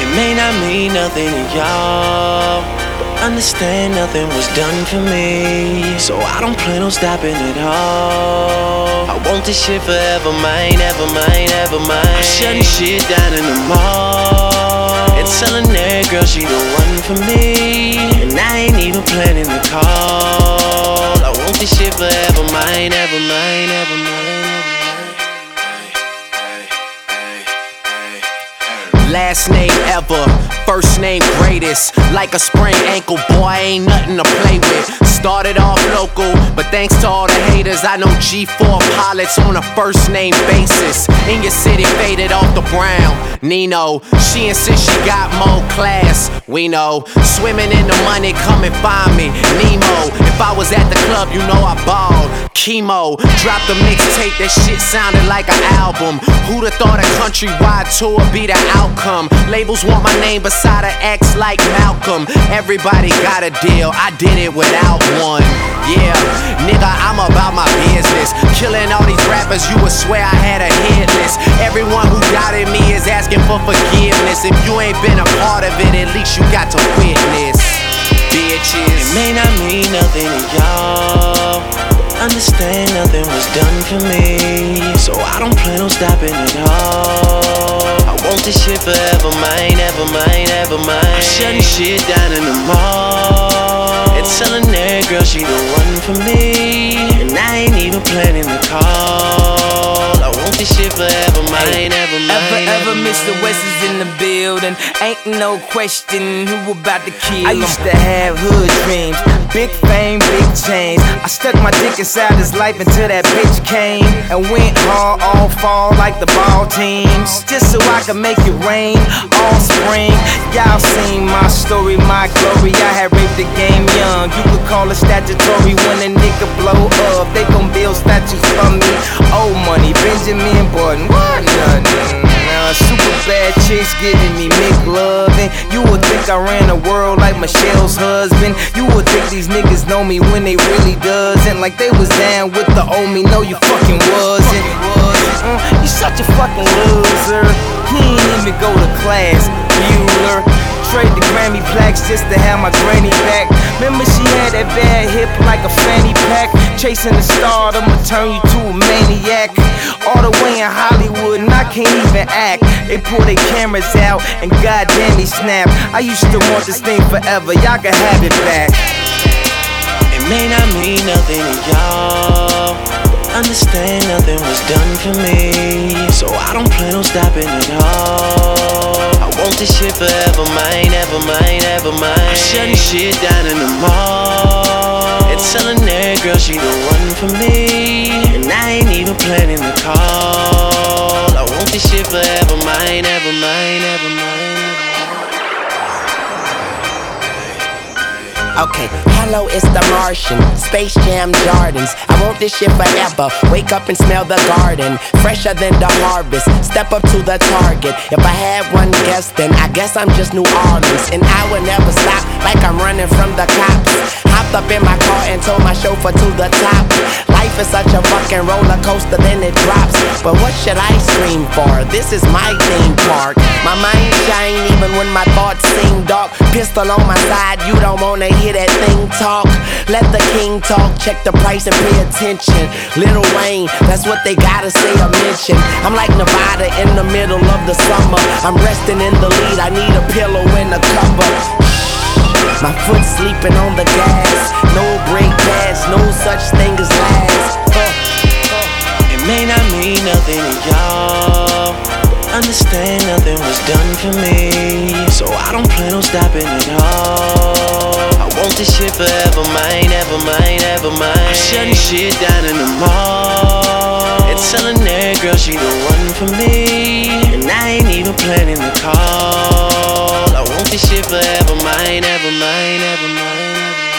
may not mean nothing to y'all, but understand nothing was done for me. So I don't plan on stopping at all. I want this shit forever mine, ever mine, ever mine. I'm shutting shit down in the mall and telling that girl she the one for me, and I ain't even planning to call. I want this shit forever mine, ever mine, ever mine. Last name ever, first name greatest. Like a sprained ankle, boy, ain't nothing to play with. Started off local, but thanks to all the haters, I know G4 pilots on a first name basis. In your city, faded off the brown. Nino, she insists she got more class. We know, swimming in the money, come and find me. Nemo, if I was at the club, you know I balled. Chemo, dropped a mixtape, that shit sounded like an album. Who'da thought a countrywide tour be the outcome? Labels want my name beside an X like Malcolm. Everybody got a deal, I did it without one. Yeah, nigga, I'm about my business. Killing all these rappers, you would swear I had a hit list. Everyone who doubted me is asking for forgiveness. If you ain't been a part of it, at least you got to witness. Bitches, it may not mean nothing to y'all, understand nothing was done for me. So I don't plan on stopping at all. I want this shit forever mine, ever mine, ever mine. I'm shutting shit down in the mall and telling that girl she the one for me, and I ain't even planning to call. I want this shit forever mine, ever mine. Ever Mr. West is in the building. Ain't no question who about to kill him. I used to have hood dreams, big fame, big chains. I stuck my dick inside his life until that bitch came and went hard all fall like the ball teams, just so I could make it rain all spring. Y'all seen my story, my glory. I had raped the game young. You could call it statutory when a nigga blow up. They gon' build statues for me. Old money, Benjamin Button, what nothing. Super bad chicks giving me McLovin'. You would think I ran the world like Michelle's husband. You would think these niggas know me when they really doesn't. Like they was down with the old me, no you fucking wasn't. You such a fucking loser. He ain't even go to class, Bueller. Trade the Grammy plaques just to have my granny back. Remember she had that bad hip like a fanny pack. Chasing the star, I'ma turn you to a maniac. All the way in Hollywood and I can't even act. They pull their cameras out and goddamn they snap. I used to want this thing forever, y'all can have it back. It may not mean nothing to y'all, understand nothing was done for me. So I don't plan on stopping at all. I want this shit forever mine, ever mine, ever mine. I'm shutting shit down in the mall and telling that girl she the one for me, and I ain't even planning to call. I want this shit forever mine, ever mine, ever mine. okay, hello, it's the Martian, Space Jam Jordans. I want this shit forever, wake up and smell the garden, fresher than the harvest, step up to the target. If I had one guess, then I guess I'm just New Orleans, and I would never stop like I'm running from the cops. Hopped up in my car and told my chauffeur to the top. Life is such a fucking roller coaster, then it drops. But what should I scream for? This is my theme park. My mind shine even when my thoughts seem dark. Pistol on my side, you don't wanna hear that thing talk. Let the king talk, check the price and pay attention. Lil Wayne, that's what they gotta say or mention. I'm like Nevada in the middle of the summer. I'm resting in the lead, I need a pillow and a cover. My foot sleeping on the gas, no brake pads, no such thing as last. It may not mean nothing to y'all, understand nothing was done for me, so I don't plan on stopping at all. I want this shit forever mine, ever mine, ever mine. I'm shutting shit down in the mall and telling that girl she the one for me, and I ain't even planning to call. I want this shit forever mine, ever mine, ever mine.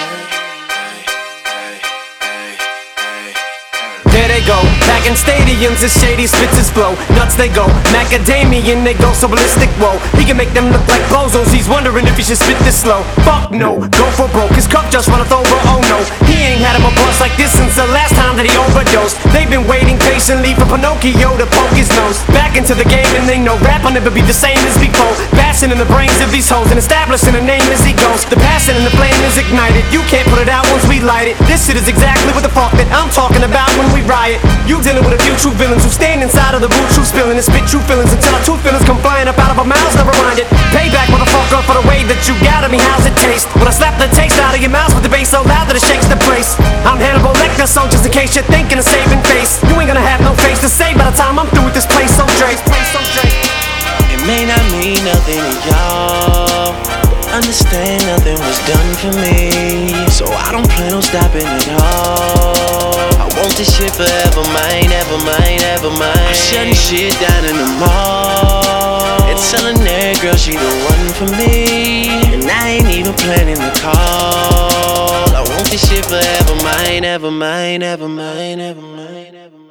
There they go, back in stadiums, the shady spits his flow. Nuts they go, macadamian they go so ballistic, whoa. He can make them look like bozos, he's wondering if he should spit this slow. Fuck no, go for broke, his cup just runneth over, oh no. He ain't had him a bust like this since the last time that he overdosed. They've been waiting patiently for Pinocchio to poke his nose back into the game, and they know rap will never be the same as before. Bad blasting in the brains of these hoes and establishing a name as he goes. The passion and the flame is ignited. You can't put it out once we light it. This shit is exactly what the fuck that I'm talking about when we riot. You dealing with a few true villains who stand inside of the root, true spilling and spit true feelings until our true feelings come flying up out of our mouths. Never mind it. Payback, motherfucker, for the way that you got at me. How's it taste? When I slap the taste out of your mouth with the bass so loud that it shakes the place. I'm Hannibal Lecter, so just in case you're thinking of saving face, you ain't gonna have no face to say by the time I'm through with this place. So Drake, it may not mean nothing to y'all. Understand nothing was done for me, so I don't plan on stopping at all. I want this shit forever mine, ever mine, ever mine. I'm shutting shit down in the mall. It's telling that girl she the one for me, and I ain't even planning the call. I want this shit forever mine, ever mine, ever mine, ever mine, ever mine.